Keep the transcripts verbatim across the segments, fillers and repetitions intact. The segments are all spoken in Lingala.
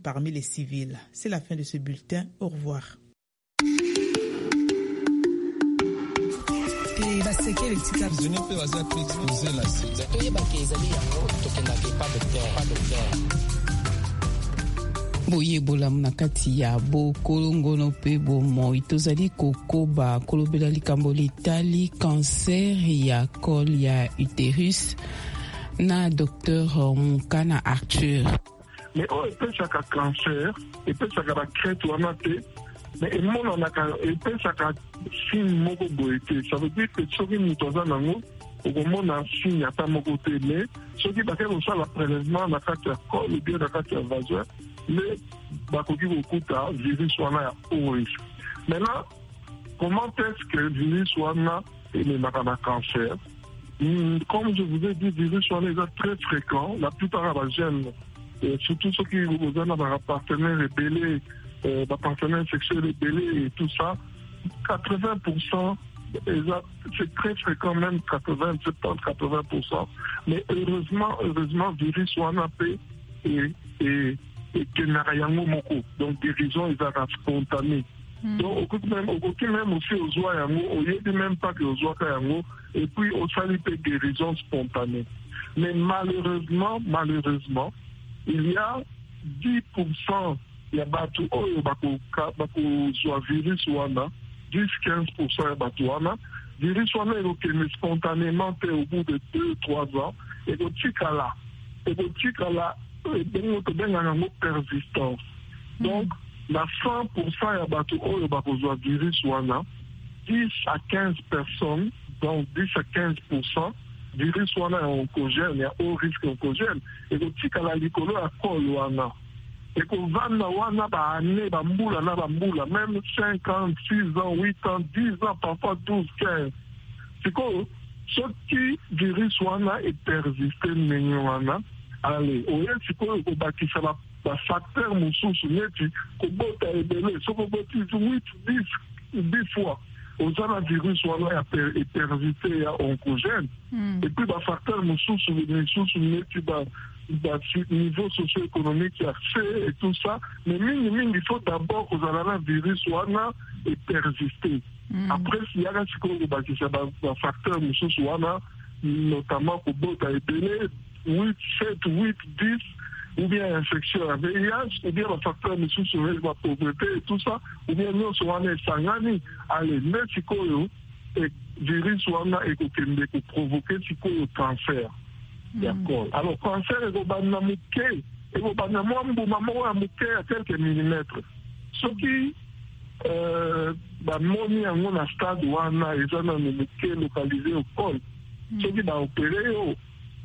parmi les civils. C'est la fin de ce bulletin. Au revoir. boyebola na kati ya bokolongono mpe bomoi tozali kokoba kolobela likambo litali cancer ya col ya utérus na docteur Mukana Arthur. Mais oyo epesaka cancer epesaka bacrete wana te, mais emonanaka epesaka signe moko boye te. Ça veut dire que soki moto aza nango okomona signe ata moko te, mais soki bake kosala prélèvement na kati ya col ou bien na kati ya vagin, mais bakoki kokuta virus wana ya O R I. Maintenant, comment est-ce que virus wana ememaka na cancer? Comme je vous ai dit, virus wana est très fréquent. La plupart des jeunes, surtout ceux qui ont un partenaire rebellé, euh, partenaire sexuel rebellé et tout ça, quatre-vingts pour cent, c'est très fréquent, même quatre-vingts, soixante-dix, quatre-vingts pour cent. Mais heureusement, heureusement, virus wana pe et et et que n'ayango moko. Donc guérison ils sont spontanés. Mm. Donc au même au même aussi aux oies yango, au lieu de même pas que aux oies yango, et puis au salut de guérison spontanée. Mais malheureusement, malheureusement, il y a dix pour cent il y a batu oyo bako bako soit virus wana, dix à quinze pour cent ya batu wana, virus wana est spontanément au bout de deux trois ans et au tikala et au tikala persistance. Donc, la cent pour cent ya batu oyo bakozwa virus wana, dix à quinze personnes, donc dix à quinze pour cent, virus wana ya oncogène, ya haut risque oncogène, et ko tikala likolo ya col wana. Et ko vanda wana ba ane, ba mbula na ba mbula, même cinq ans, six ans, huit ans, dix ans, parfois douze, quinze. C'est quoi? Ce qui virus wana est persisté nenye wana, allez, au lieu de quoi on bâtit ça la facteur moussousou neti kobota ebele so koboti huit dix fois aux virus wala est persisté ya oncogène et puis ba facteur moussousou moussousou neti ba ba niveau socio-économique ya fait et tout ça, mais mingi mingi il faut d'abord que la virus wana est persisté. Après s'il y a ce qu'on bâtit ça ba facteur moussousou wana notamment kobota ebele huit, sept, huit, dix, ou bien infection à V I H, ou bien le facteur de sous-la pauvreté et tout ça, ou bien nous sommes en Sangani, allez, mais si quoi, et virus ou en a et que provoquer si quoi le cancer. D'accord. Alors, cancer est au bas de la mouquet, et au bas de la mouquet, maman a mouquet à quelques millimètres. Ce qui, euh, bah, mon y a un stade où on a, ils ont un mouquet localisé au col. Ce qui va opérer au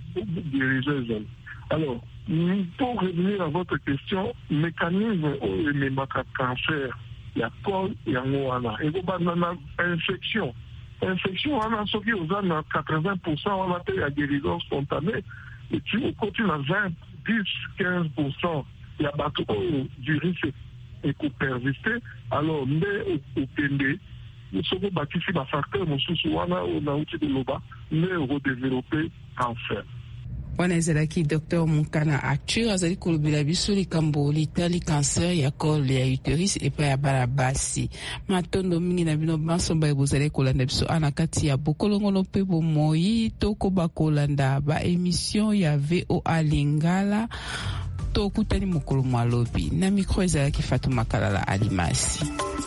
alors, pour revenir à votre question, mécanisme où les cancer, il y a col, il y a moana. Et vous avez une infection. Infection, on a ce qui aux quatre-vingts pour cent, on a fait la guérison spontanée. Et puis, au continue à vingt, dix, quinze pour cent, il y a bateau du risque et qu'on persiste. Alors, mais au Kende, nous sommes bâtis sur la facteur, nous sommes on a outil de l'Oba, mais redévelopper cancer. wana ezalaki docteur Mukana Arthur azali kolobela biso likambo litali cancer ya col ya utérus epai ya bana basi. Matondo mingi na bino basomba ebozali kolanda biso ana kati ya bokolongono mpe bomoi tokoba kolanda ba émission ya V O A Lingala tokutani mokolo malobi na micro ezalaki Fatuma Kalala Alimasi.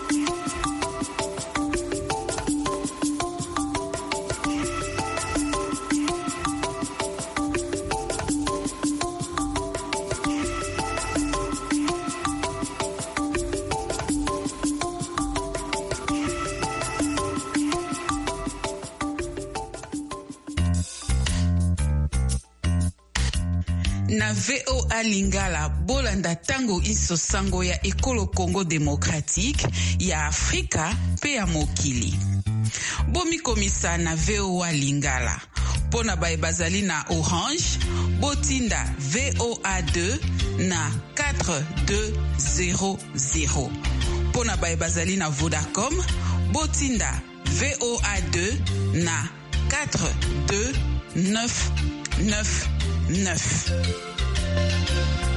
Na V O A Lingala bolanda tango iso sango ya ekolo Congo démocratique ya Afrika pe ya mokili. Bomi komisa na V O A Lingala. Pona bae bazali na Orange, botinda V O A deux na quatre deux zéro zéro. Pona bae bazali na Vodacom, botinda V O A deux na quatre deux neuf neuf neuf.